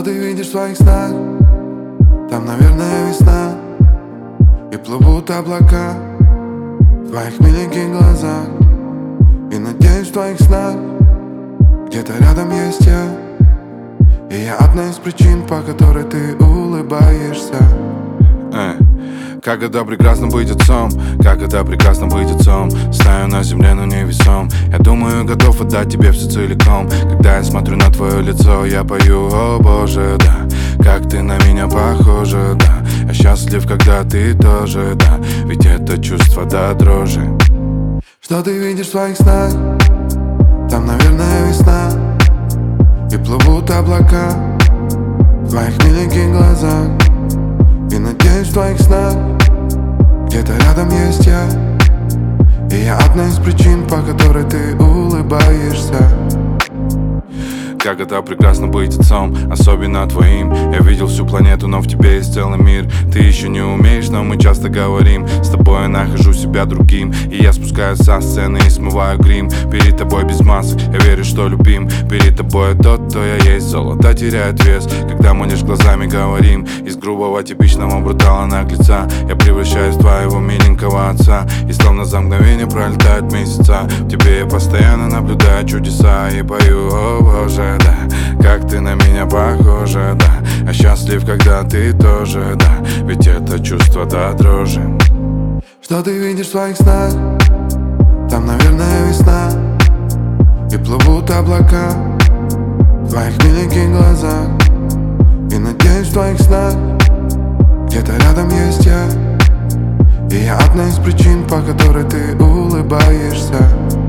Что ты видишь в своих снах? Там, наверное, весна. И плывут облака в твоих миленьких глазах. И надеюсь, в твоих снах где-то рядом есть я. И я одна из причин, по которой ты улыбаешься. Как это прекрасно быть отцом, как это прекрасно быть отцом. Стою на земле, но невесом. Я думаю, готов отдать тебе все целиком. Когда я смотрю на твое лицо, я пою: о боже, да, как ты на меня похожа, да. Я счастлив, когда ты тоже, да, ведь это чувство до дрожи. Что ты видишь в своих снах? Там, наверное, весна. И плывут облака в твоих миленьких глазах. И надеюсь, в твоих снах где-то рядом есть я. И я одна из причин, по которой ты улыбаешься. Как это прекрасно быть отцом, особенно твоим. Я видел всю планету, но в тебе есть целый мир. Ты еще не умеешь, но мы часто говорим. С тобой я нахожу себя другим. И я спускаюсь со сцены и смываю грим. Перед тобой без масок, я верю, что любим. Перед тобой тот, кто я есть. Золото теряет вес, когда мы лишь глазами говорим. Из грубого типичного брутала наглеца я превращаюсь в твоего миленького отца. И словно за мгновение пролетают месяца. В тебе я постоянно наблюдаю чудеса. И пою: о боже, да, как ты на меня похожа, да. Я счастлив, когда ты тоже, да, ведь это чувство до дрожи. Что ты видишь в своих снах? Там, наверное, весна. И плывут облака в твоих миленьких глазах. И надеюсь, в твоих снах где-то рядом есть я. И я одна из причин, по которой ты улыбаешься.